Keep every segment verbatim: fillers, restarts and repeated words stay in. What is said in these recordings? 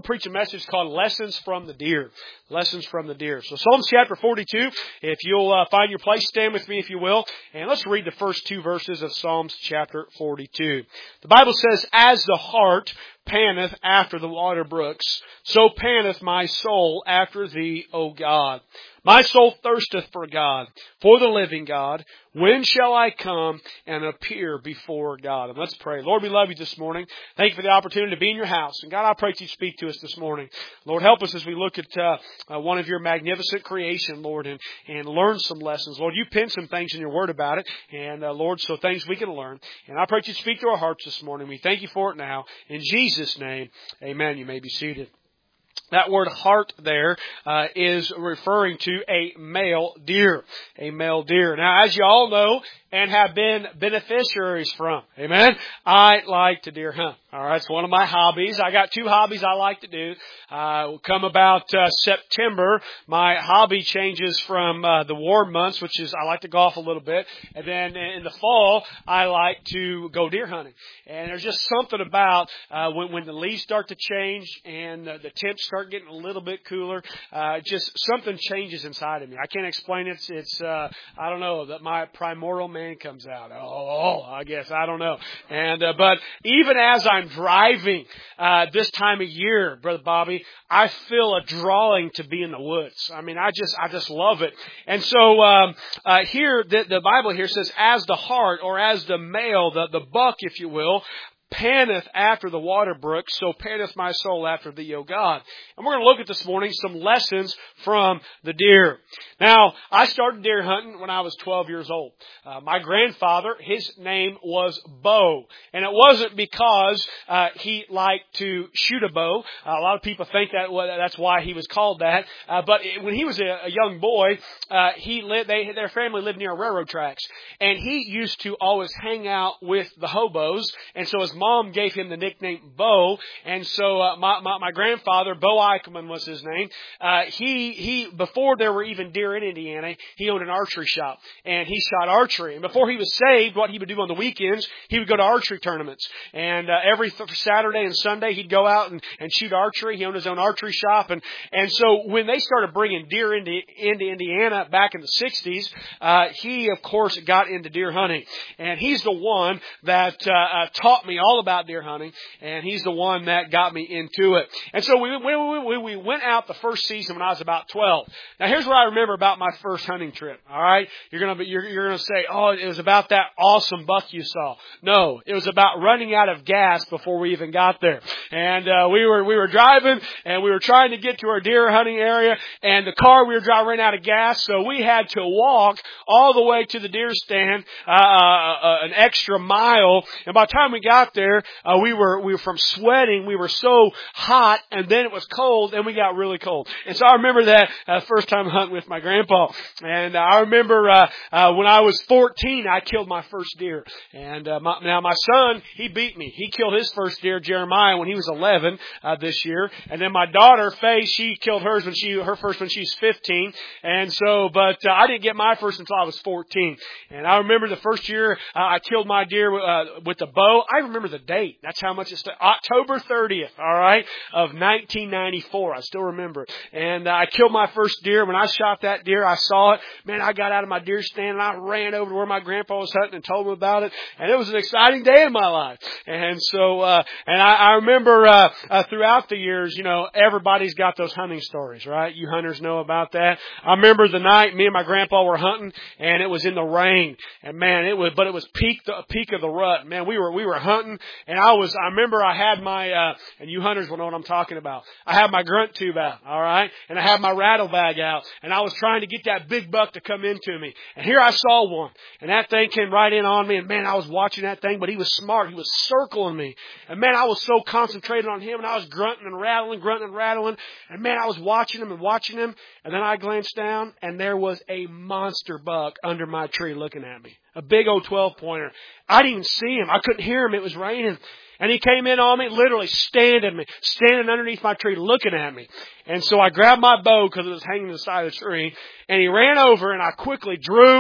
preach a message called Lessons from the Deer. Lessons from the Deer. So Psalms chapter forty-two, if you'll uh, find your place, stand with me if you will. And let's read the first two verses of Psalms chapter forty-two. The Bible says, "As the hart panteth after the water brooks, so panteth my soul after thee, O God. My soul thirsteth for God, for the living God. When shall I come and appear before God?" And let's pray. Lord, we love you this morning. Thank you for the opportunity to be in your house. And God, I pray that you speak to us this morning. Lord, help us as we look at uh, uh, one of your magnificent creation, Lord, and, and learn some lessons. Lord, you penned some things in your word about it. And uh, Lord, so things we can learn. And I pray that you speak to our hearts this morning. We thank you for it now. In Jesus' name, amen. You may be seated. That word hart there uh, is referring to a male deer. A male deer. Now, as you all know and have been beneficiaries from, amen, I like to deer hunt. All right, it's one of my hobbies. I got two hobbies I like to do. Uh, come about uh, September, my hobby changes from uh, the warm months, which is I like to golf a little bit, and then in the fall, I like to go deer hunting. And there's just something about uh, when, when the leaves start to change and uh, the temps start getting a little bit cooler, uh, just something changes inside of me. I can't explain it. It's, it's uh, I don't know, that my primordial man comes out. Oh, I guess, I don't know. And uh, but even as I'm driving uh, this time of year, Brother Bobby, I feel a drawing to be in the woods. I mean, I just, I just love it. And so um, uh, here, the, the Bible here says, "As the hart," or as the male, the, the buck, if you will, "panteth after the water brook, so panteth my soul after thee, O God." And we're going to look at this morning some lessons from the deer. Now, I started deer hunting when I was twelve years old. Uh, my grandfather, his name was Bo. And it wasn't because uh, he liked to shoot a bow. Uh, a lot of people think that well, that's why he was called that. Uh, but it, when he was a, a young boy, uh, he lived, they, their family lived near railroad tracks. And he used to always hang out with the hobos. And so his mom gave him the nickname Bo. And so uh, my, my, my grandfather, Bo Eichmann was his name, uh, he, he, before there were even deer in Indiana, he owned an archery shop. And he shot archery. And before he was saved, what he would do on the weekends, he would go to archery tournaments. And uh, every th- Saturday and Sunday, he'd go out and, and shoot archery. He owned his own archery shop. And, and so when they started bringing deer into, into Indiana back in the sixties, uh, he, of course, got into deer hunting. And he's the one that uh, uh, taught me all about deer hunting. And he's the one that got me into it. And so we, we, we, we went out the first season when I was about twelve. Now, here's what I remember about my first hunting trip. All right? You're going to you're, you're going to say, "Oh, it was about that awesome buck you saw." No, it was about running out of gas before we even got there. And uh, we were we were driving and we were trying to get to our deer hunting area, and the car we were driving ran out of gas, so we had to walk all the way to the deer stand, uh, uh, an extra mile. And by the time we got there, uh, we were we were from sweating. We were so hot, and then it was cold, and we got really cold. And so I remember that uh, first time hunting with my grandpa. And uh, I remember uh, uh, when I was fourteen, I killed my first deer. And uh, my, now my son, he beat me. He killed his first deer, Jeremiah, when he was eleven uh, this year. And then my daughter, Faye, she killed hers when she her first when she was fifteen. And so, but uh, I didn't get my first until I was fourteen. And I remember the first year uh, I killed my deer uh, with the bow. I remember the date. That's how much it's October thirtieth. All right, of nineteen ninety-four. I still remember. And uh, I killed my first deer. When I shot that deer, I saw it. Man, I got out of my deer stand and I ran over to where my grandpa was hunting and told him about it. And it was an exciting day in my life. And so, uh, and I, I remember, uh, uh, throughout the years, you know, everybody's got those hunting stories, right? You hunters know about that. I remember the night me and my grandpa were hunting and it was in the rain. And man, it was, but it was peak, the peak of the rut. Man, we were, we were hunting and I was, I remember I had my, uh, and you hunters will know what I'm talking about. I had my grunt tube out, all right? And I had my rattle bag out and I was trying to get that big buck to come into me. And here I saw one and that thing came right in on me and man, I was watching that thing, but he was smart. He was circling me. And man, I was so concentrated on him and I was grunting and rattling, grunting and rattling. And man, I was watching him and watching him. And then I glanced down and there was a monster buck under my tree looking at me. A big old twelve pointer. I didn't even see him. I couldn't hear him. It was raining. And he came in on me, literally standing me, standing underneath my tree looking at me. And so I grabbed my bow because it was hanging to the side of the tree. And he ran over and I quickly drew,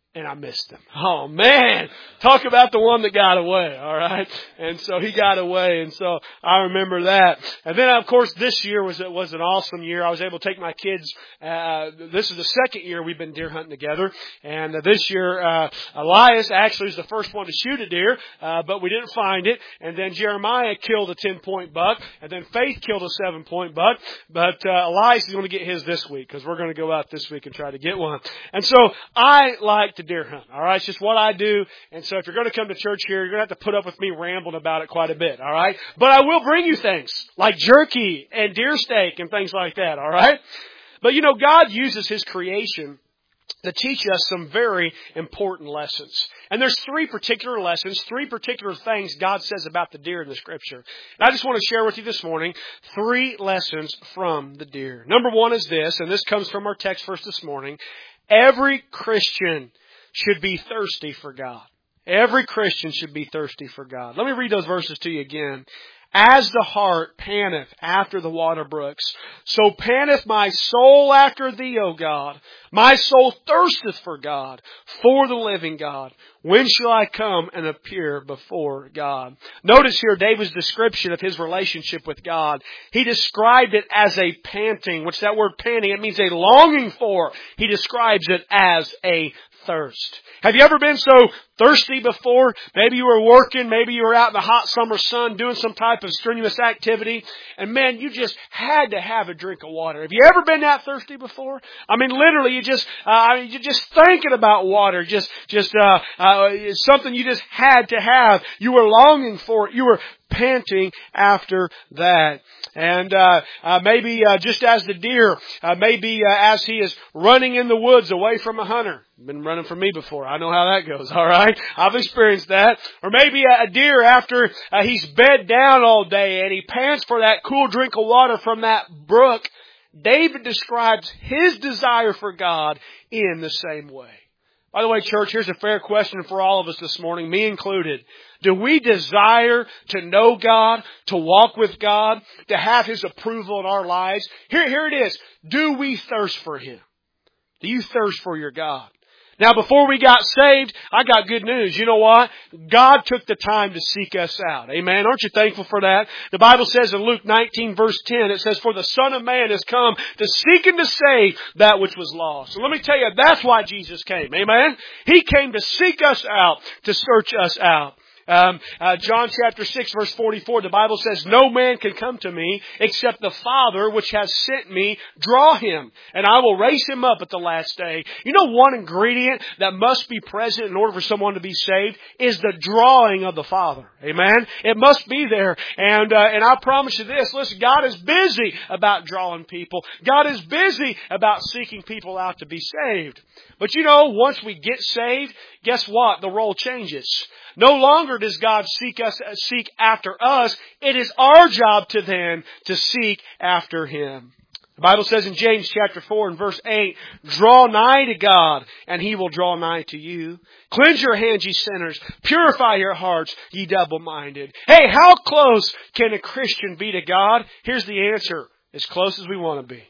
and I missed him. Oh man, talk about the one that got away, all right? And so he got away, and so I remember that. And then of course this year was was an awesome year. I was able to take my kids. Uh, this is the second year we've been deer hunting together, and uh, this year uh, Elias actually was the first one to shoot a deer, uh, but we didn't find it. And then Jeremiah killed a ten point buck, and then Faith killed a seven point buck. But uh, Elias is going to get his this week because we're going to go out this week and try to get one. And so I like to deer hunt. All right, it's just what I do. And so if you're going to come to church here, you're going to have to put up with me rambling about it quite a bit. All right, but I will bring you things like jerky and deer steak and things like that. All right, but you know, God uses His creation to teach us some very important lessons. And there's three particular lessons, three particular things God says about the deer in the Scripture. And I just want to share with you this morning three lessons from the deer. Number one is this, and this comes from our text verse this morning. Every Christian should be thirsty for God. Every Christian should be thirsty for God. Let me read those verses to you again. As the hart panteth after the water brooks, so panteth my soul after Thee, O God. My soul thirsteth for God, for the living God. When shall I come and appear before God? Notice here David's description of his relationship with God. He described it as a panting, which that word panting, it means a longing for. He describes it as a thirst. Have you ever been so thirsty before? Maybe you were working, maybe you were out in the hot summer sun doing some type of strenuous activity, and man, you just had to have a drink of water. Have you ever been that thirsty before? I mean, literally, you just, uh, you're just thinking about water, just, just, uh, uh, something you just had to have. You were longing for it. You were panting after that. And uh, uh maybe uh, just as the deer, uh, maybe uh, as he is running in the woods away from a hunter. Been running from me before. I know how that goes, all right? I've experienced that. Or maybe a deer after uh, he's bed down all day and he pants for that cool drink of water from that brook. David describes his desire for God in the same way. By the way, church, here's a fair question for all of us this morning, me included. Do we desire to know God, to walk with God, to have His approval in our lives? Here, here it is. Do we thirst for Him? Do you thirst for your God? Now, before we got saved, I got good news. You know what? God took the time to seek us out. Amen. Aren't you thankful for that? The Bible says in Luke nineteen verse ten, it says, "For the Son of Man has come to seek and to save that which was lost." So let me tell you, that's why Jesus came. Amen. He came to seek us out, to search us out. Um, uh, John chapter six verse forty-four, the Bible says, "No man can come to me except the Father which has sent me draw him, and I will raise him up at the last day." You know, one ingredient that must be present in order for someone to be saved is the drawing of the Father. Amen? It must be there. And, uh, and I promise you this, listen, God is busy about drawing people. God is busy about seeking people out to be saved. But you know, once we get saved, guess what? The role changes. No longer does God seek us, seek after us. It is our job to then to seek after Him. The Bible says in James chapter four and verse eight, "Draw nigh to God, and He will draw nigh to you. Cleanse your hands, ye sinners. Purify your hearts, ye double-minded." Hey, how close can a Christian be to God? Here's the answer. As close as we want to be.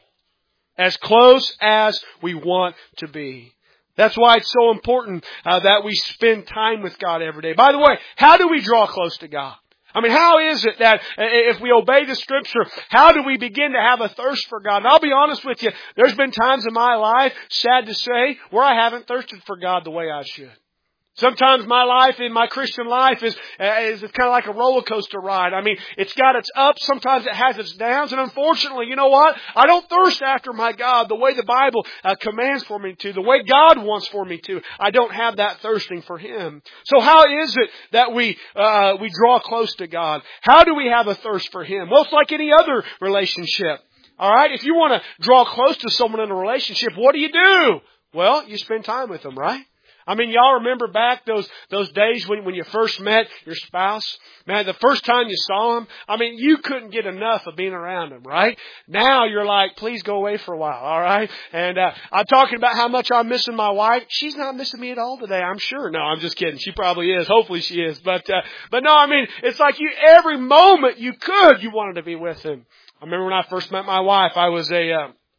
As close as we want to be. That's why it's so important uh, that we spend time with God every day. By the way, how do we draw close to God? I mean, how is it that if we obey the Scripture, how do we begin to have a thirst for God? And I'll be honest with you, there's been times in my life, sad to say, where I haven't thirsted for God the way I should. Sometimes my life, in my Christian life, is, is kind of like a roller coaster ride. I mean, it's got its ups, sometimes it has its downs, and unfortunately, you know what? I don't thirst after my God the way the Bible uh, commands for me to, the way God wants for me to. I don't have that thirsting for Him. So how is it that we uh, we draw close to God? How do we have a thirst for Him? Well, it's like any other relationship. All right? If you want to draw close to someone in a relationship, what do you do? Well, you spend time with them, right? I mean, y'all remember back those those days when, when you first met your spouse? Man, the first time you saw him, I mean, you couldn't get enough of being around him, right? Now you're like, please go away for a while, all right? And uh, I'm talking about how much I'm missing my wife. She's not missing me at all today, I'm sure. No, I'm just kidding. She probably is. Hopefully she is. But uh, but no, I mean, it's like you every moment you could, you wanted to be with him. I remember when I first met my wife, I was a... Uh,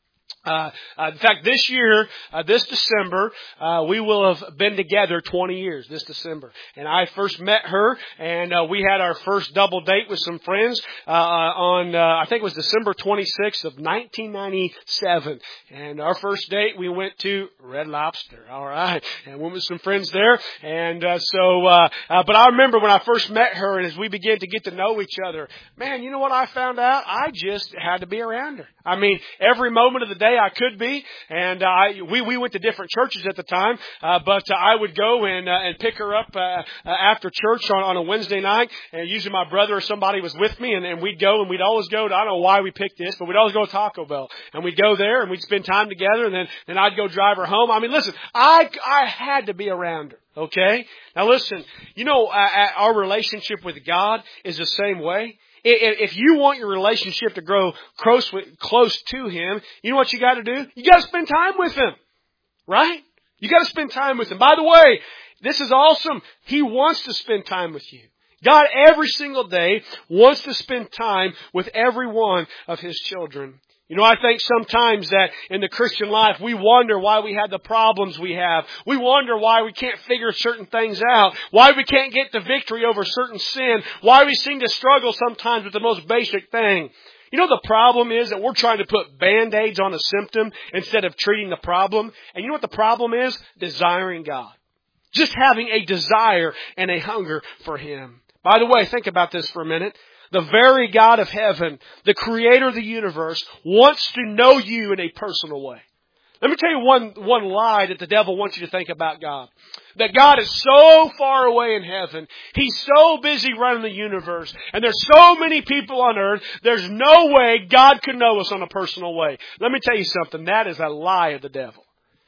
Uh, uh, in fact, this year, uh, this December, uh, we will have been together twenty years, this December. And I first met her, and uh, we had our first double date with some friends uh, on, uh, I think it was December twenty-sixth of nineteen ninety-seven. And our first date, we went to Red Lobster, all right, and went with some friends there. And uh, so, uh, uh, but I remember when I first met her, and as we began to get to know each other, man, you know what I found out? I just had to be around her. I mean, every moment of the day, I could be, and uh, I, we we went to different churches at the time, uh, but uh, I would go and uh, and pick her up uh, uh, after church on, on a Wednesday night, and usually my brother or somebody was with me, and, and we'd go, and we'd always go to, I don't know why we picked this, but we'd always go to Taco Bell, and we'd go there, and we'd spend time together, and then then I'd go drive her home. I mean, listen, I I had to be around her. Okay, now listen, you know, uh, our relationship with God is the same way. If you want your relationship to grow close, with, close to Him, you know what you got to do? You got to spend time with Him, right? You got to spend time with Him. By the way, this is awesome. He wants to spend time with you. God, every single day, wants to spend time with every one of His children. You know, I think sometimes that in the Christian life, we wonder why we have the problems we have. We wonder why we can't figure certain things out. Why we can't get the victory over certain sin. Why we seem to struggle sometimes with the most basic thing. You know, the problem is that we're trying to put Band-Aids on a symptom instead of treating the problem. And you know what the problem is? Desiring God. Just having a desire and a hunger for Him. By the way, think about this for a minute. The very God of heaven, the creator of the universe, wants to know you in a personal way. Let me tell you one, one lie that the devil wants you to think about God. That God is so far away in heaven. He's so busy running the universe. And there's so many people on earth. There's no way God could know us on a personal way. Let me tell you something. That is a lie of the devil.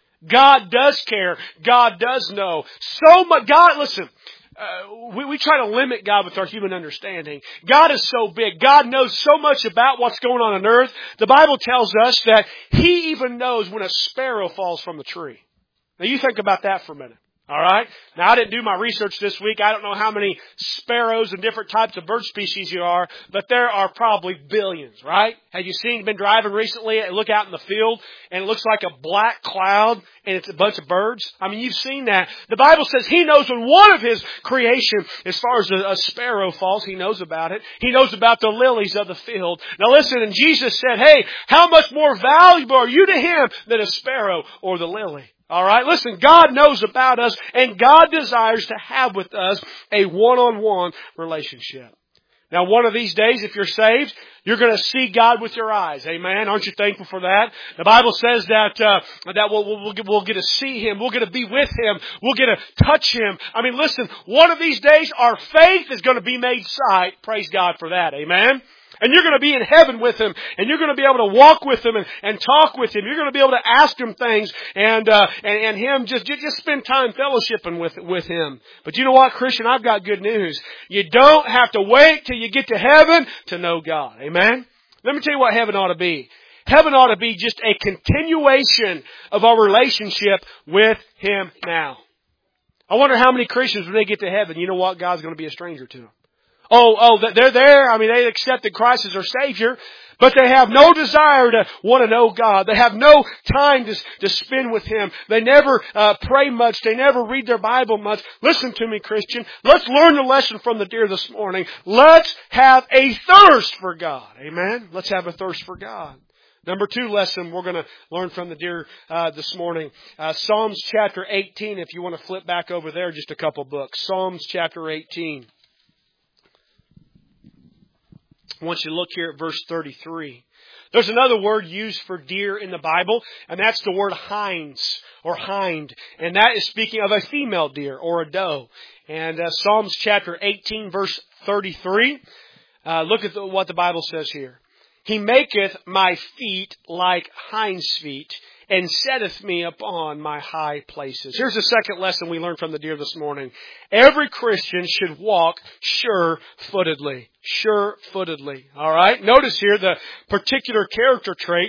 God does care. God does know. So much. God, listen. Uh, we, we try to limit God with our human understanding. God is so big. God knows so much about what's going on on earth. The Bible tells us that He even knows when a sparrow falls from the tree. Now you think about that for a minute. All right? Now, I didn't do my research this week. I don't know how many sparrows and different types of bird species there are, but there are probably billions, right? Have you seen, been driving recently, look out in the field, and it looks like a black cloud, and it's a bunch of birds? I mean, you've seen that. The Bible says He knows when one of His creation, as far as a, a sparrow falls, He knows about it. He knows about the lilies of the field. Now listen, and Jesus said, hey, how much more valuable are you to Him than a sparrow or the lily? All right, listen, God knows about us, and God desires to have with us a one-on-one relationship. Now, one of these days, if you're saved, you're going to see God with your eyes. Amen. Aren't you thankful for that? The Bible says that uh, that we'll, we'll, get, we'll get to see Him. We'll get to be with Him. We'll get to touch Him. I mean, listen, one of these days, our faith is going to be made sight. Praise God for that. Amen. And you're going to be in heaven with Him, and you're going to be able to walk with Him and, and talk with Him. You're going to be able to ask Him things, and uh, and, and Him just just spend time fellowshipping with with Him. But you know what, Christian? I've got good news. You don't have to wait till you get to heaven to know God. Amen. Let me tell you what heaven ought to be. Heaven ought to be just a continuation of our relationship with Him now. I wonder how many Christians, when they get to heaven, you know what? God's going to be a stranger to them. Oh, oh, they're there. I mean, they accepted Christ as their Savior, but they have no desire to want to know God. They have no time to, to spend with Him. They never uh, pray much. They never read their Bible much. Listen to me, Christian. Let's learn the lesson from the deer this morning. Let's have a thirst for God. Amen? Let's have a thirst for God. Number two lesson we're going to learn from the deer uh, this morning. Uh, Psalms chapter eighteen, if you want to flip back over there just a couple books. Psalms chapter eighteen. I want you to look here at verse thirty-three. There's another word used for deer in the Bible, and that's the word hinds or hind. And that is speaking of a female deer or a doe. And uh, Psalms chapter eighteen, verse thirty-three. Uh, look at the, what the Bible says here. He maketh my feet like hinds' feet, and setteth me upon my high places. Here's the second lesson we learned from the deer this morning. Every Christian should walk sure-footedly. Sure-footedly. All right? Notice here the particular character trait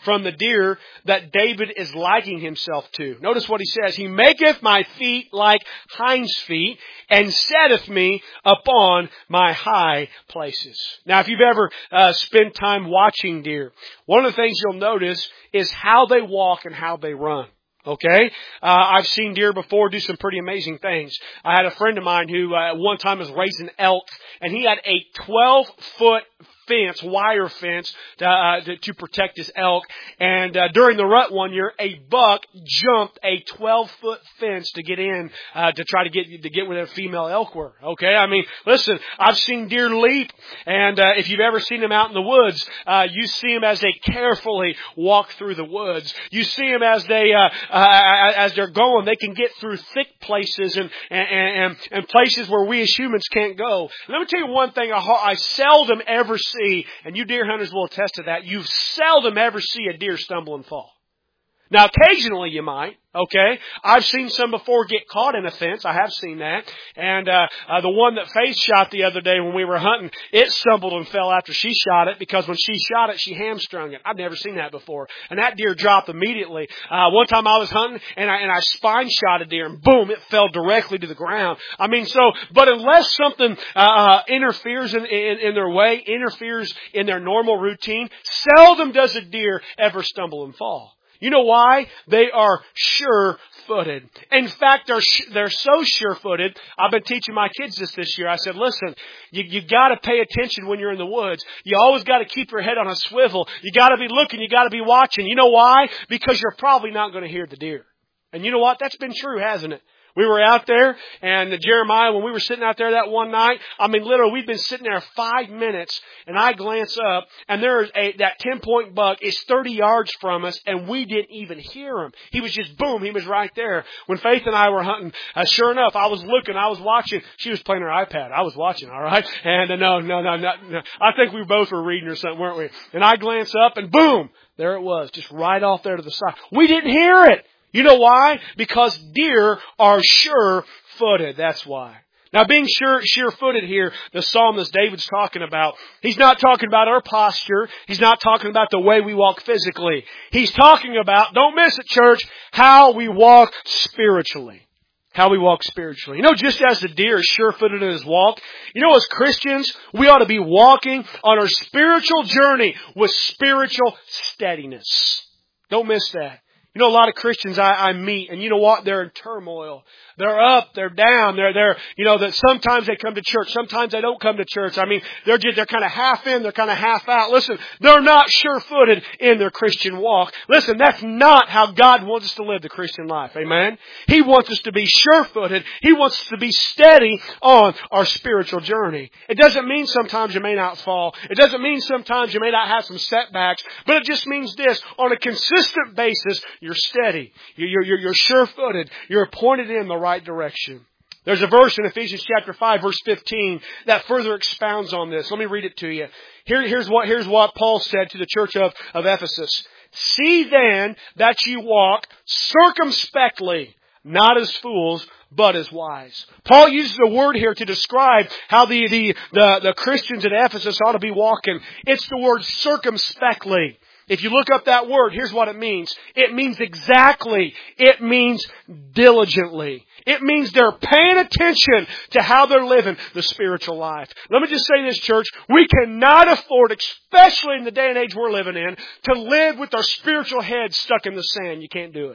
from the deer that David is likening himself to. Notice what he says. He maketh my feet like hinds' feet, and setteth me upon my high places. Now, if you've ever uh, spent time watching deer, one of the things you'll notice is how they walk and how they run. Okay? Uh, I've seen deer before do some pretty amazing things. I had a friend of mine who uh, one time was raising elk, and he had a twelve-foot fence, wire fence, to, uh, to, to protect his elk. And uh, during the rut one year, a buck jumped a twelve-foot fence to get in, uh, to try to get to get where the female elk were. Okay, I mean, listen, I've seen deer leap, and uh, if you've ever seen them out in the woods, uh, you see them as they carefully walk through the woods. You see them as they uh, uh, as they're going. They can get through thick places and and and, and places where we as humans can't go. And let me tell you one thing: I, I seldom ever see, and you deer hunters will attest to that, you seldom ever see a deer stumble and fall. Now, occasionally you might, okay? I've seen some before get caught in a fence. I have seen that. And uh, uh the one that Faith shot the other day when we were hunting, it stumbled and fell after she shot it, because when she shot it, she hamstrung it. I've never seen that before. And that deer dropped immediately. Uh One time I was hunting, and I, and I spine shot a deer, and boom, it fell directly to the ground. I mean, so, but unless something uh interferes in, in, in their way, interferes in their normal routine, seldom does a deer ever stumble and fall. You know why? They are sure-footed. In fact, they're sh- they're so sure-footed. I've been teaching my kids this this year. I said, listen, you you got to pay attention when you're in the woods. You always got to keep your head on a swivel. You got to be looking. You got to be watching. You know why? Because you're probably not going to hear the deer. And you know what? That's been true, hasn't it? We were out there, and Jeremiah, when we were sitting out there that one night, I mean, literally, we'd been sitting there five minutes, and I glance up, and there is a, that ten-point buck is thirty yards from us, and we didn't even hear him. He was just, boom, he was right there. When Faith and I were hunting, uh, sure enough, I was looking, I was watching. She was playing her iPad. I was watching, all right? And uh, no, no, no, no, no. I think we both were reading or something, weren't we? And I glance up, and boom, there it was, just right off there to the side. We didn't hear it. You know why? Because deer are sure-footed. That's why. Now, being sure, sure-footed here, the psalmist David's talking about, he's not talking about our posture. He's not talking about the way we walk physically. He's talking about, don't miss it, church, how we walk spiritually. How we walk spiritually. You know, just as the deer is sure-footed in his walk, you know, as Christians, we ought to be walking on our spiritual journey with spiritual steadiness. Don't miss that. You know, a lot of Christians I, I meet, and you know what? They're in turmoil. They're up, they're down, they're, they're, you know, that sometimes they come to church, sometimes they don't come to church. I mean, they're just, they're kind of half in, they're kind of half out. Listen, they're not sure-footed in their Christian walk. Listen, that's not how God wants us to live the Christian life. Amen? He wants us to be sure-footed. He wants us to be steady on our spiritual journey. It doesn't mean sometimes you may not fall. It doesn't mean sometimes you may not have some setbacks, but it just means this: on a consistent basis, you're steady. You're, you're, you're sure-footed. You're pointed in the right direction. There's a verse in Ephesians chapter five, verse fifteen, that further expounds on this. Let me read it to you. Here, here's what, here's what Paul said to the church of, of Ephesus. See then that you walk circumspectly, not as fools, but as wise. Paul uses a word here to describe how the, the, the, the Christians at Ephesus ought to be walking. It's the word circumspectly. If you look up that word, here's what it means. It means exactly. It means diligently. It means they're paying attention to how they're living the spiritual life. Let me just say this, church. We cannot afford, especially in the day and age we're living in, to live with our spiritual head stuck in the sand. You can't do it.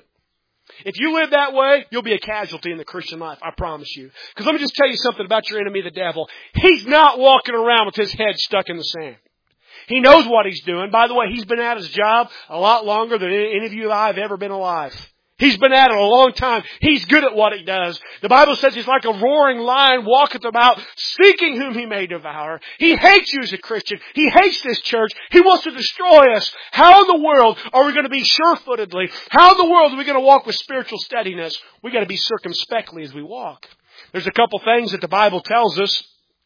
If you live that way, you'll be a casualty in the Christian life. I promise you. Because let me just tell you something about your enemy, the devil. He's not walking around with his head stuck in the sand. He knows what he's doing. By the way, he's been at his job a lot longer than any of you and I have ever been alive. He's been at it a long time. He's good at what he does. The Bible says he's like a roaring lion, walketh about, seeking whom he may devour. He hates you as a Christian. He hates this church. He wants to destroy us. How in the world are we going to be sure-footedly? How in the world are we going to walk with spiritual steadiness? We got to be circumspectly as we walk. There's a couple things that the Bible tells us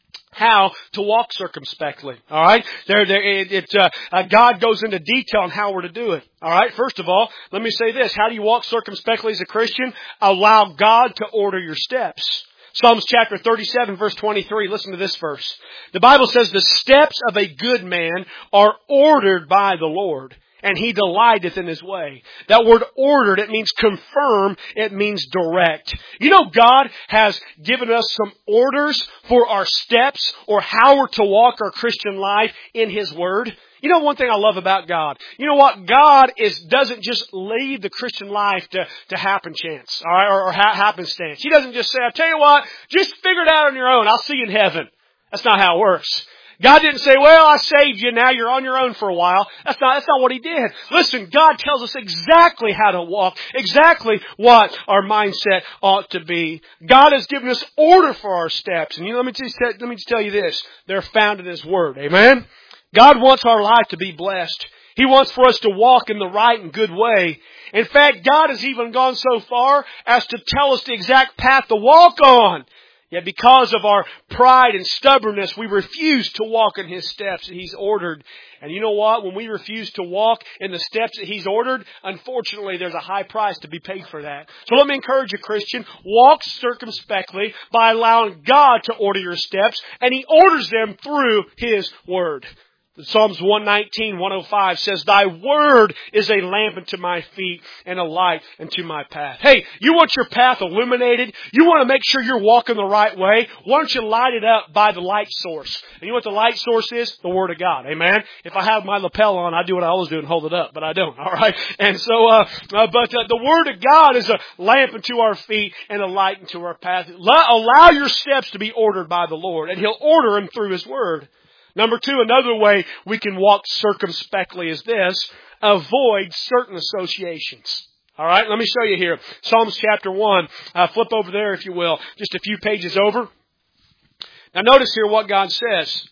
how to walk circumspectly. All right, there, there. It, it uh, uh, God goes into detail on how we're to do it. All right. First of all, let me say this: how do you walk circumspectly as a Christian? Allow God to order your steps. Psalms chapter thirty-seven, verse twenty-three. Listen to this verse. The Bible says, "The steps of a good man are ordered by the Lord, and He delighteth in His way. That word ordered, it means confirm, it means direct. You know, God has given us some orders for our steps or how we're to walk our Christian life in His Word. You know one thing I love about God? You know what? God is doesn't just leave the Christian life to, to happen chance, all right, or, or ha- happenstance. He doesn't just say, "I'll tell you what, just figure it out on your own. I'll see you in heaven." That's not how it works. God didn't say, "Well, I saved you, now you're on your own for a while." That's not, that's not what He did. Listen, God tells us exactly how to walk, exactly what our mindset ought to be. God has given us order for our steps. And you know, let me just, let me just tell you this. They're found in His Word. Amen? God wants our life to be blessed. He wants for us to walk in the right and good way. In fact, God has even gone so far as to tell us the exact path to walk on. Yet because of our pride and stubbornness, we refuse to walk in His steps that He's ordered. And you know what? When we refuse to walk in the steps that He's ordered, unfortunately, there's a high price to be paid for that. So let me encourage you, Christian, walk circumspectly by allowing God to order your steps, and He orders them through His Word. Psalms one nineteen, one oh five says, "Thy word is a lamp unto my feet and a light unto my path." Hey, you want your path illuminated? You want to make sure you're walking the right way? Why don't you light it up by the light source? And you know what the light source is? The Word of God. Amen? If I have my lapel on, I do what I always do and hold it up, but I don't. All right? And so, uh, uh but uh, the Word of God is a lamp unto our feet and a light unto our path. Allow your steps to be ordered by the Lord, and He'll order them through His Word. Number two, another way we can walk circumspectly is this: avoid certain associations. All right, let me show you here. Psalms chapter one. Uh, flip over there, if you will, just a few pages over. Now notice here what God says.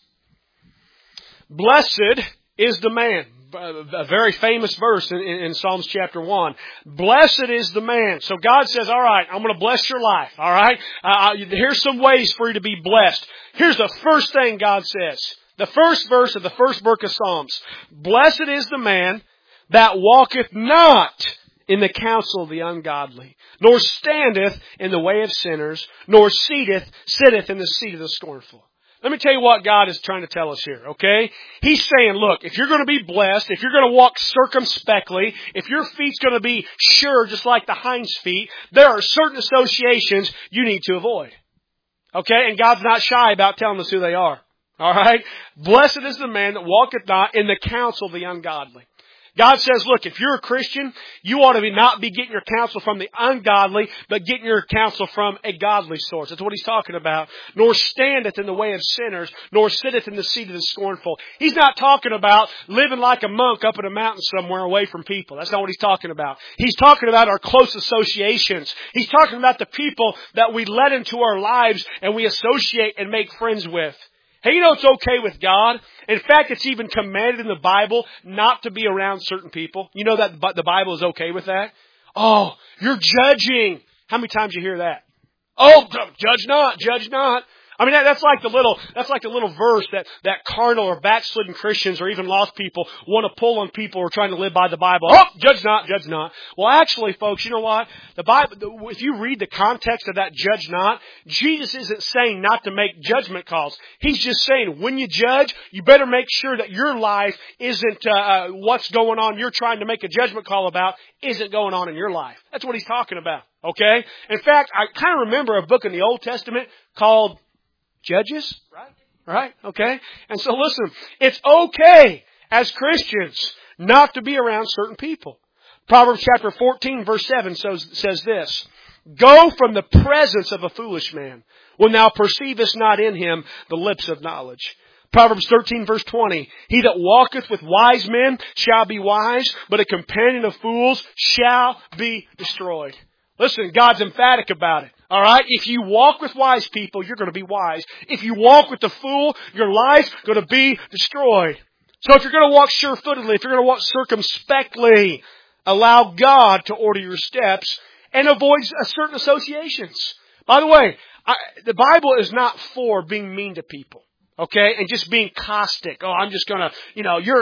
"Blessed is the man." A very famous verse in, in Psalms chapter one. "Blessed is the man." So God says, all right, I'm going to bless your life. All right. Uh, here's some ways for you to be blessed. Here's the first thing God says. The first verse of the first book of Psalms. "Blessed is the man that walketh not in the counsel of the ungodly, nor standeth in the way of sinners, nor seateth, sitteth in the seat of the scornful." Let me tell you what God is trying to tell us here, okay? He's saying, look, if you're going to be blessed, if you're going to walk circumspectly, if your feet's going to be sure just like the hind's feet, there are certain associations you need to avoid. Okay? And God's not shy about telling us who they are. All right? "Blessed is the man that walketh not in the counsel of the ungodly." God says, look, if you're a Christian, you ought to be not be getting your counsel from the ungodly, but getting your counsel from a godly source. That's what He's talking about. "Nor standeth in the way of sinners, nor sitteth in the seat of the scornful." He's not talking about living like a monk up in a mountain somewhere away from people. That's not what He's talking about. He's talking about our close associations. He's talking about the people that we let into our lives and we associate and make friends with. Hey, you know it's okay with God? In fact, it's even commanded in the Bible not to be around certain people. You know that the Bible is okay with that? Oh, you're judging. How many times you hear that? Oh, judge not, judge not. I mean, that, that's like the little, that's like the little verse that, that carnal or backslidden Christians or even lost people want to pull on people who are trying to live by the Bible. Oh, judge not, judge not. Well, actually, folks, you know what? The Bible, if you read the context of that judge not, Jesus isn't saying not to make judgment calls. He's just saying when you judge, you better make sure that your life isn't, uh, what's going on you're trying to make a judgment call about isn't going on in your life. That's what He's talking about. Okay? In fact, I kind of remember a book in the Old Testament called Judges, right? Right? Okay? And so listen, it's okay as Christians not to be around certain people. Proverbs chapter fourteen verse seven says, says this: "Go from the presence of a foolish man, when thou perceivest not in him the lips of knowledge." Proverbs thirteen verse twenty, "He that walketh with wise men shall be wise, but a companion of fools shall be destroyed." Listen, God's emphatic about it. All right? If you walk with wise people, you're going to be wise. If you walk with the fool, your life's going to be destroyed. So if you're going to walk sure-footedly, if you're going to walk circumspectly, allow God to order your steps and avoid certain associations. By the way, I, the Bible is not for being mean to people. Okay? And just being caustic. Oh, I'm just going to, you know, you're...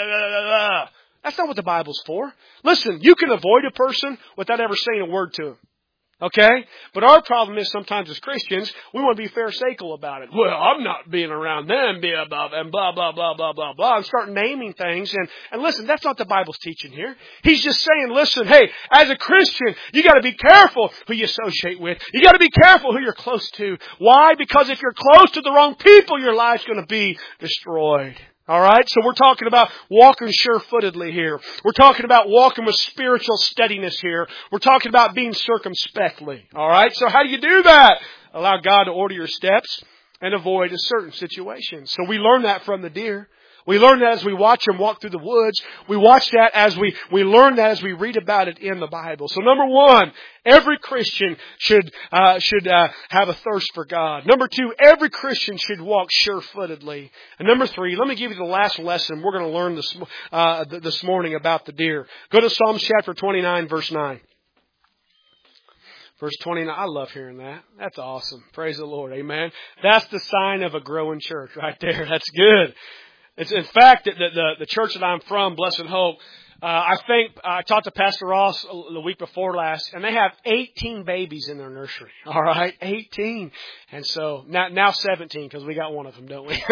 Uh, That's not what the Bible's for. Listen, you can avoid a person without ever saying a word to him. Okay? But our problem is sometimes as Christians, we want to be pharisaical about it. Well, I'm not being around them, blah, blah, and blah, blah, blah, blah, blah, blah, and start naming things. And, and listen, that's not the Bible's teaching here. He's just saying, listen, hey, as a Christian, you got to be careful who you associate with. You got to be careful who you're close to. Why? Because if you're close to the wrong people, your life's going to be destroyed. All right, so we're talking about walking sure-footedly here. We're talking about walking with spiritual steadiness here. We're talking about being circumspectly. All right, so how do you do that? Allow God to order your steps and avoid a certain situation. So we learn that from the deer. We learn that as we watch them walk through the woods. We watch that as we, we learn that as we read about it in the Bible. So number one, every Christian should, uh, should, uh, have a thirst for God. Number two, every Christian should walk sure-footedly. And number three, let me give you the last lesson we're going to learn this, uh, this morning about the deer. Go to Psalms chapter twenty-nine, verse nine. Verse twenty-nine, I love hearing that. That's awesome. Praise the Lord. Amen. That's the sign of a growing church right there. That's good. It's in fact that the, the, the church that I'm from, Blessed Hope, uh, I think uh, I talked to Pastor Ross the week before last, and they have eighteen babies in their nursery. All right, eighteen, and so now now seventeen because we got one of them, don't we?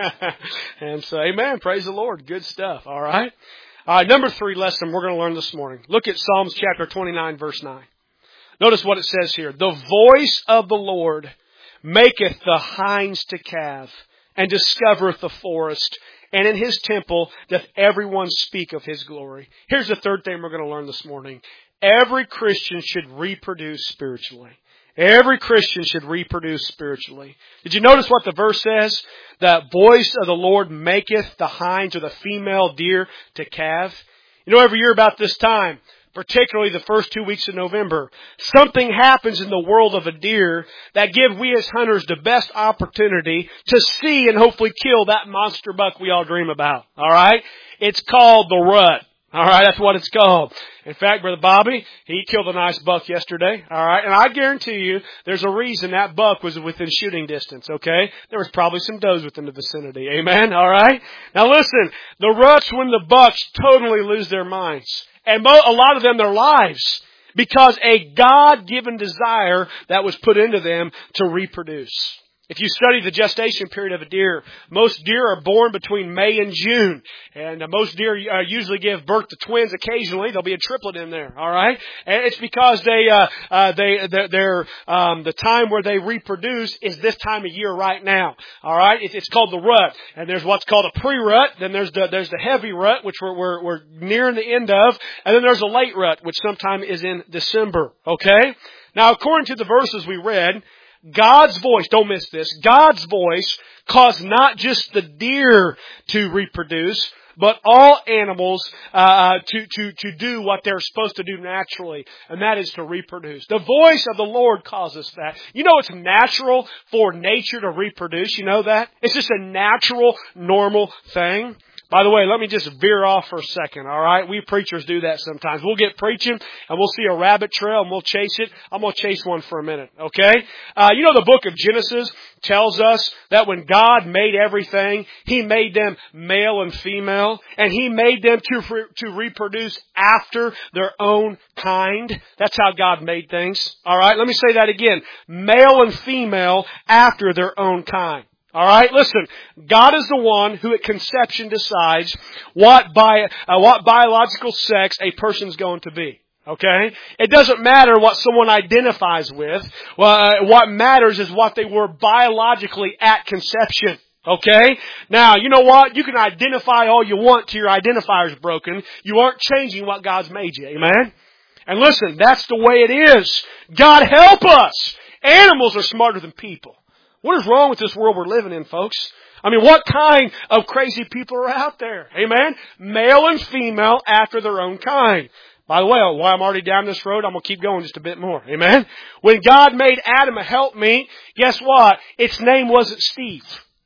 And so, amen. Praise the Lord. Good stuff. All right. All right. Number three lesson we're going to learn this morning. Look at Psalms chapter twenty-nine, verse nine. Notice what it says here: "The voice of the Lord maketh the hinds to calve, and discovereth the forest, and in His temple doth everyone speak of His glory." Here's the third thing we're going to learn this morning. Every Christian should reproduce spiritually. Every Christian should reproduce spiritually. Did you notice what the verse says? The voice of the Lord maketh the hinds, or the female deer, to calve. You know, every year about this time, particularly the first two weeks of November, something happens in the world of a deer that give we as hunters the best opportunity to see and hopefully kill that monster buck we all dream about. All right? It's called the rut. All right? That's what it's called. In fact, Brother Bobby, he killed a nice buck yesterday. All right? And I guarantee you there's a reason that buck was within shooting distance. Okay? There was probably some does within the vicinity. Amen? All right? Now listen, the rut's when the bucks totally lose their minds. And a lot of them, their lives, because a God-given desire that was put into them to reproduce. If you study the gestation period of a deer, most deer are born between May and June. And most deer uh, usually give birth to twins occasionally. There'll be a triplet in there, all right? And it's because they, uh, uh, they, they're, they're um, the time where they reproduce is this time of year right now, all right? It's, it's called the rut. And there's what's called a pre-rut. Then there's the, there's the heavy rut, which we're, we're, we're nearing the end of. And then there's a late rut, which sometime is in December, okay? Now, according to the verses we read, God's voice, don't miss this, God's voice caused not just the deer to reproduce, but all animals uh, to, to, to do what they're supposed to do naturally, and that is to reproduce. The voice of the Lord causes that. You know it's natural for nature to reproduce, you know that? It's just a natural, normal thing. By the way, let me just veer off for a second, all right? We preachers do that sometimes. We'll get preaching, and we'll see a rabbit trail, and we'll chase it. I'm going to chase one for a minute, okay? Uh, you know the book of Genesis tells us that when God made everything, He made them male and female, and He made them to, to reproduce after their own kind. That's how God made things, all right? Let me say that again. Male and female after their own kind. All right, listen. God is the one who at conception decides what bi- uh, what biological sex a person's going to be. Okay? It doesn't matter what someone identifies with. Well, uh, what matters is what they were biologically at conception. Okay? Now, you know what? You can identify all you want till your identifier's broken. You aren't changing what God's made you. Amen? And listen, that's the way it is. God help us. Animals are smarter than people. What is wrong with this world we're living in, folks? I mean, what kind of crazy people are out there? Amen? Male and female after their own kind. By the way, while I'm already down this road, I'm going to keep going just a bit more. Amen? When God made Adam a helpmeet, guess what? Its name wasn't Steve.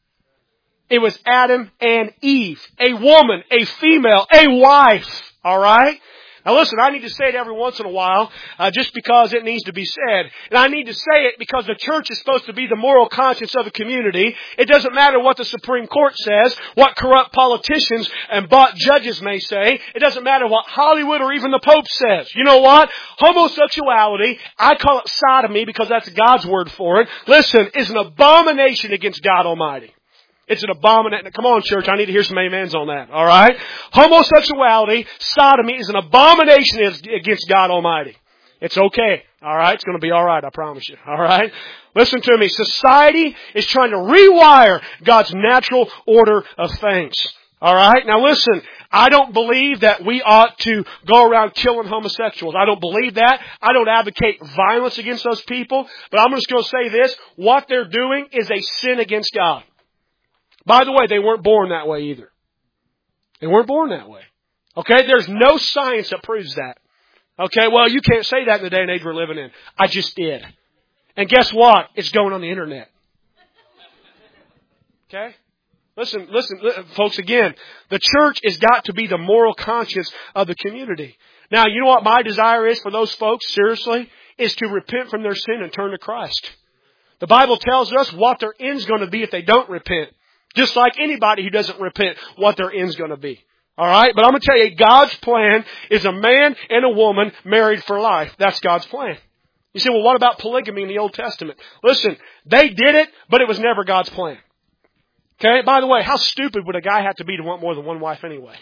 It was Adam and Eve. A woman, a female, a wife. All right? Now listen, I need to say it every once in a while, uh, just because it needs to be said. And I need to say it because the church is supposed to be the moral conscience of the community. It doesn't matter what the Supreme Court says, what corrupt politicians and bought judges may say. It doesn't matter what Hollywood or even the Pope says. You know what? Homosexuality, I call it sodomy because that's God's word for it, listen, is an abomination against God Almighty. It's an abomination. Come on, church. I need to hear some amens on that. All right? Homosexuality, sodomy is an abomination against God Almighty. It's okay. All right? It's going to be all right. I promise you. All right? Listen to me. Society is trying to rewire God's natural order of things. All right? Now listen. I don't believe that we ought to go around killing homosexuals. I don't believe that. I don't advocate violence against those people. But I'm just going to say this. What they're doing is a sin against God. By the way, they weren't born that way either. They weren't born that way. Okay? There's no science that proves that. Okay? Well, you can't say that in the day and age we're living in. I just did. And guess what? It's going on the internet. Okay? Listen, listen, folks, again, the church has got to be the moral conscience of the community. Now, you know what my desire is for those folks, seriously? Is to repent from their sin and turn to Christ. The Bible tells us what their end's going to be if they don't repent. Just like anybody who doesn't repent, what their end's going to be. All right? But I'm going to tell you, God's plan is a man and a woman married for life. That's God's plan. You say, well, what about polygamy in the Old Testament? Listen, they did it, but it was never God's plan. Okay? By the way, how stupid would a guy have to be to want more than one wife anyway?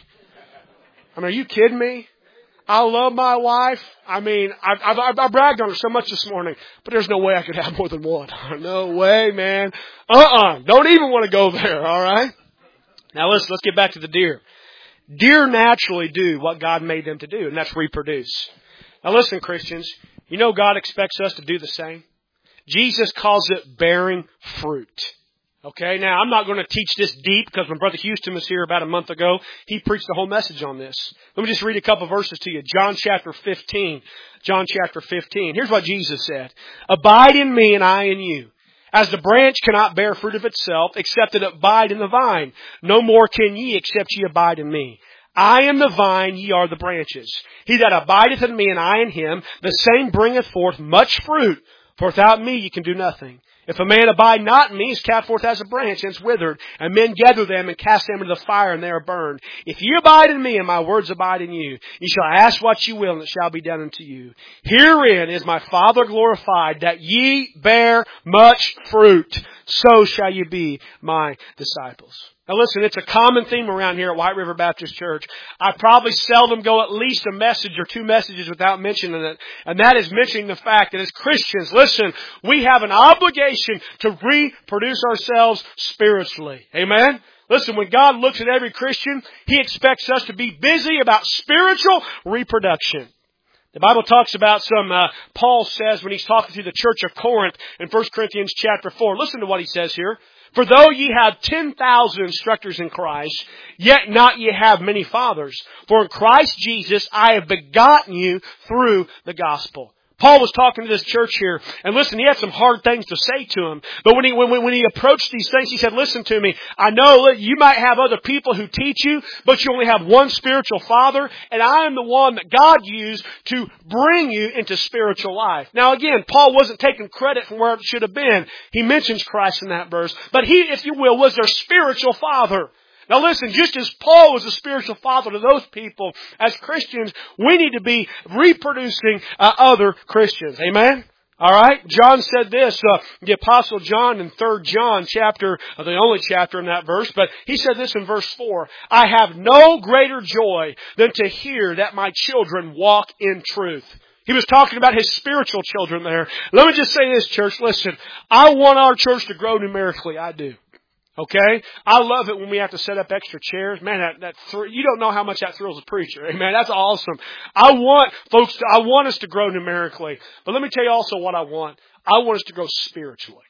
I mean, are you kidding me? I love my wife. I mean, I, I, I bragged on her so much this morning, but there's no way I could have more than one. No way, man. Uh-uh. Don't even want to go there, all right? Now, let's, let's get back to the deer. Deer naturally do what God made them to do, and that's reproduce. Now, listen, Christians, you know God expects us to do the same? Jesus calls it bearing fruit. Okay, now I'm not going to teach this deep because my brother Houston was here about a month ago. He preached the whole message on this. Let me just read a couple verses to you. John chapter fifteen. John chapter fifteen. Here's what Jesus said. Abide in me and I in you. As the branch cannot bear fruit of itself except it abide in the vine. No more can ye except ye abide in me. I am the vine, ye are the branches. He that abideth in me and I in him, the same bringeth forth much fruit. For without me ye can do nothing. If a man abide not in me, he is cast forth as a branch, and is withered, and men gather them and cast them into the fire, and they are burned. If ye abide in me, and my words abide in you, ye shall ask what ye will, and it shall be done unto you. Herein is my Father glorified, that ye bear much fruit. So shall ye be my disciples. Now listen, it's a common theme around here at White River Baptist Church. I probably seldom go at least a message or two messages without mentioning it. And that is mentioning the fact that as Christians, listen, we have an obligation to reproduce ourselves spiritually. Amen? Listen, when God looks at every Christian, He expects us to be busy about spiritual reproduction. The Bible talks about some, uh, Paul says when he's talking to the church of Corinth in First Corinthians chapter four. Listen to what he says here. For though ye have ten thousand instructors in Christ, yet not ye have many fathers. For in Christ Jesus I have begotten you through the gospel. Paul was talking to this church here, and listen, he had some hard things to say to them. But when he when, when he approached these things, he said, listen to me, I know you might have other people who teach you, but you only have one spiritual father, and I am the one that God used to bring you into spiritual life. Now again, Paul wasn't taking credit from where it should have been. He mentions Christ in that verse, but he, if you will, was their spiritual father. Now listen, just as Paul was a spiritual father to those people, as Christians, we need to be reproducing uh, other Christians. Amen? Alright? John said this, uh, the Apostle John in Third John chapter, uh, the only chapter in that verse, but he said this in verse four, I have no greater joy than to hear that my children walk in truth. He was talking about his spiritual children there. Let me just say this, church, listen, I want our church to grow numerically, I do. Okay? I love it when we have to set up extra chairs. Man, that, that thr- you don't know how much that thrills a preacher. Amen. That's awesome. I want, folks, to, I want us to grow numerically. But let me tell you also what I want. I want us to grow spiritually.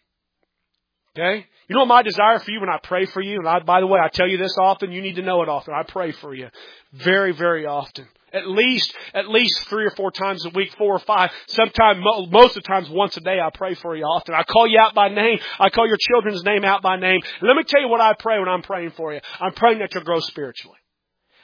Okay? You know what my desire for you when I pray for you? And I, by the way, I tell you this often. You need to know it often. I pray for you very, very often. At least, at least three or four times a week, four or five. Sometimes, most of the times, once a day, I pray for you often. I call you out by name. I call your children's name out by name. And let me tell you what I pray when I'm praying for you. I'm praying that you'll grow spiritually.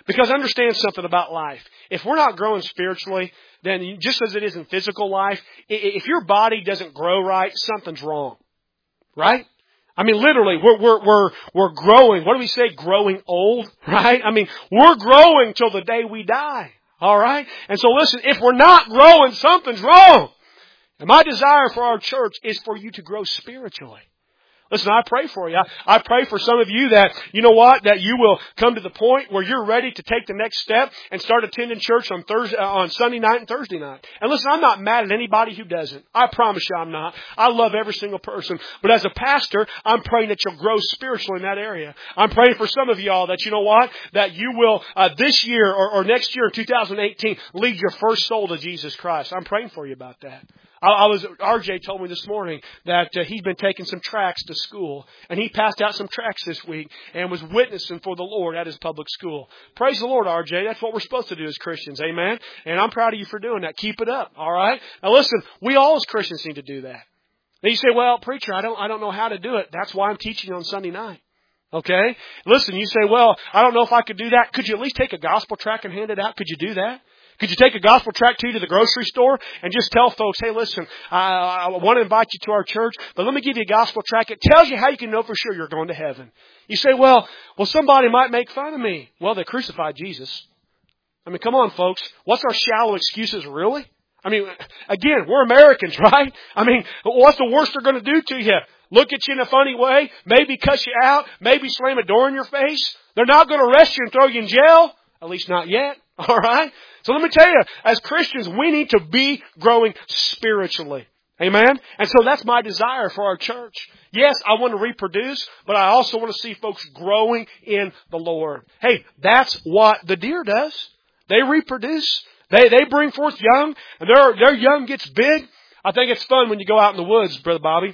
Because understand something about life. If we're not growing spiritually, then just as it is in physical life, if your body doesn't grow right, something's wrong. Right? I mean, literally, we're, we're, we're, we're growing. What do we say? Growing old, right? I mean, we're growing till the day we die. All right? And so listen, if we're not growing, something's wrong. And my desire for our church is for you to grow spiritually. Listen, I pray for you. I, I pray for some of you that, you know what, that you will come to the point where you're ready to take the next step and start attending church on Thursday, uh, on Sunday night and Thursday night. And listen, I'm not mad at anybody who doesn't. I promise you I'm not. I love every single person. But as a pastor, I'm praying that you'll grow spiritually in that area. I'm praying for some of y'all that, you know what, that you will, uh, this year or, or next year in two thousand eighteen, lead your first soul to Jesus Christ. I'm praying for you about that. I, I was, R J told me this morning that uh, he'd been taking some tracts to school, and he passed out some tracts this week and was witnessing for the Lord at his public school. Praise the Lord, R J. That's what we're supposed to do as Christians. Amen. And I'm proud of you for doing that. Keep it up. All right. Now listen, we all as Christians need to do that. And you say, well, preacher, I don't, I don't know how to do it. That's why I'm teaching on Sunday night. Okay. Listen, you say, well, I don't know if I could do that. Could you at least take a gospel tract and hand it out? Could you do that? Could you take a gospel tract to you to the grocery store and just tell folks, hey, listen, I, I want to invite you to our church, but let me give you a gospel tract. It tells you how you can know for sure you're going to heaven. You say, well, well, somebody might make fun of me. Well, they crucified Jesus. I mean, come on, folks. What's our shallow excuses, really? I mean, again, we're Americans, right? I mean, what's the worst they're going to do to you? Look at you in a funny way, maybe cuss you out, maybe slam a door in your face. They're not going to arrest you and throw you in jail. At least not yet. All right? So let me tell you, as Christians, we need to be growing spiritually. Amen? And so that's my desire for our church. Yes, I want to reproduce, but I also want to see folks growing in the Lord. Hey, that's what the deer does. They reproduce. They they bring forth young, and their their young gets big. I think it's fun when you go out in the woods, Brother Bobby.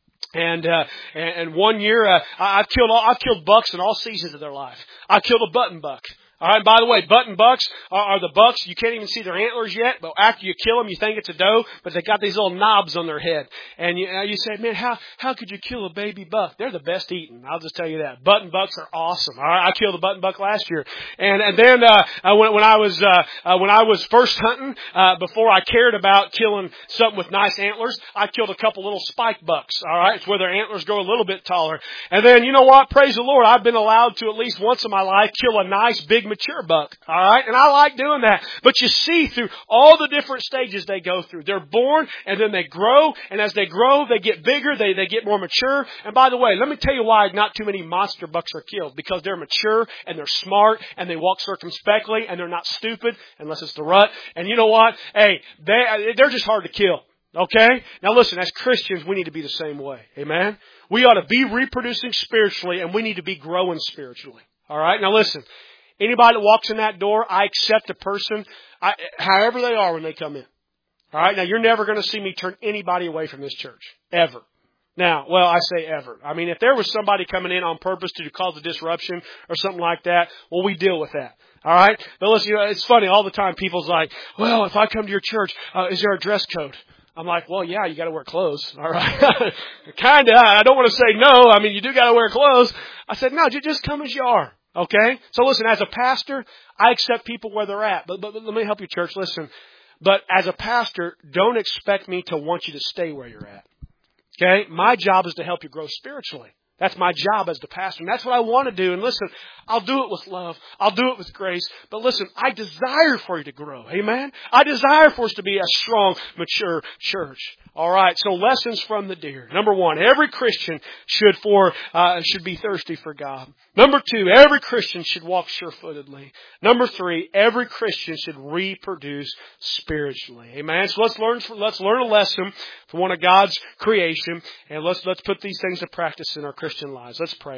And uh and, and one year uh, I've killed all, I've killed bucks in all seasons of their life. I killed a button buck. All right. By the way, button bucks are, are the bucks. You can't even see their antlers yet, but after you kill them, you think it's a doe, but they got these little knobs on their head. And you, uh, you say, man, how how could you kill a baby buck? They're the best eating. I'll just tell you that. Button bucks are awesome. All right. I killed a button buck last year, and and then uh, uh when when I was uh, uh when I was first hunting, uh before I cared about killing something with nice antlers, I killed a couple little spike bucks. All right. It's where their antlers grow a little bit taller. And then you know what? Praise the Lord. I've been allowed to at least once in my life kill a nice big mature buck. All right. And I like doing that. But you see through all the different stages they go through. They're born and then they grow. And as they grow, they get bigger. They, they get more mature. And by the way, let me tell you why not too many monster bucks are killed. Because they're mature and they're smart and they walk circumspectly and they're not stupid unless it's the rut. And you know what? Hey, they, they're just hard to kill. Okay? Now listen, as Christians, we need to be the same way. Amen? We ought to be reproducing spiritually and we need to be growing spiritually. All right? Now listen. Anybody that walks in that door, I accept a person, I, however they are when they come in. All right. Now, you're never going to see me turn anybody away from this church. Ever. Now, well, I say ever. I mean, if there was somebody coming in on purpose to cause a disruption or something like that, well, we deal with that. All right. But listen, you know, it's funny. All the time people's like, well, if I come to your church, uh, is there a dress code? I'm like, well, yeah, you got to wear clothes. All right. Kind of. I don't want to say no. I mean, you do got to wear clothes. I said, no, just come as you are. Okay? So listen, as a pastor, I accept people where they're at. But, but, but let me help you, church. Listen. But as a pastor, don't expect me to want you to stay where you're at. Okay? My job is to help you grow spiritually. That's my job as the pastor. And that's what I want to do. And listen, I'll do it with love. I'll do it with grace. But listen, I desire for you to grow. Amen? I desire for us to be a strong, mature church. All right. So lessons from the deer. Number one, every Christian should for uh, should be thirsty for God. Number two, every Christian should walk sure-footedly. Number three, every Christian should reproduce spiritually. Amen. So let's learn. Let's learn a lesson from one of God's creation, and let's let's put these things to practice in our Christian lives. Let's pray.